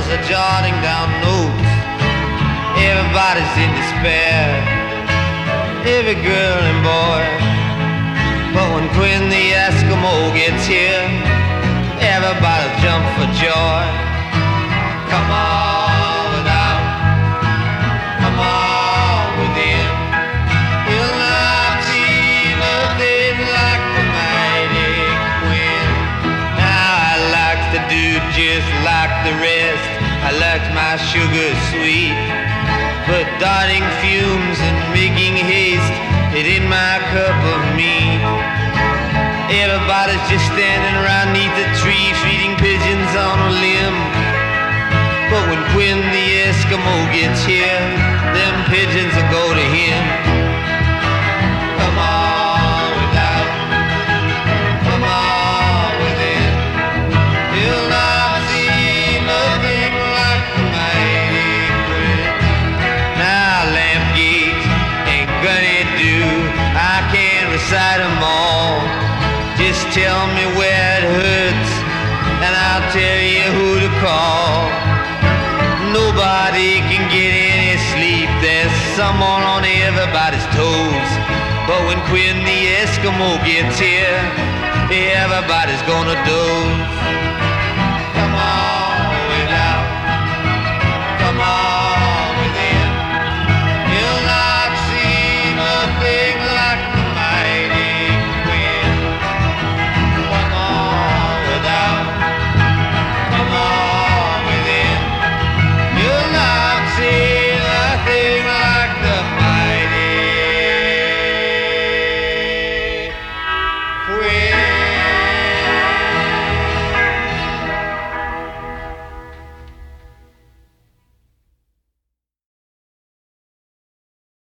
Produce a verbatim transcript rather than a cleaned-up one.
others are jotting down notes. Everybody's in despair, every girl and boy. But when Quinn the Eskimo gets here, everybody jump for joy. Come on without, come on within. You'll not see nothing like the mighty Quinn. Now I like to do just like the rest. I like my sugar sweet, but darting fumes and making haste, it in my cup of meat. Everybody's just standing around neath the tree, feeding pigeons on a limb. But when Quinn the Eskimo gets here, them pigeons will go to him. Come on without, come on within. You'll not see nothing like the mighty Quinn. Now lamp gates and gunny do, I can't recite them all. Just tell me where it hurts, and I'll tell you who to call. Nobody can get any sleep, there's someone on everybody's toes. But when Quinn the Eskimo gets here, everybody's gonna doze. Come on without, come on within. You'll not see nothing like the mighty Quinn. Come on without, come on within. You'll not see nothing like the mighty Quinn.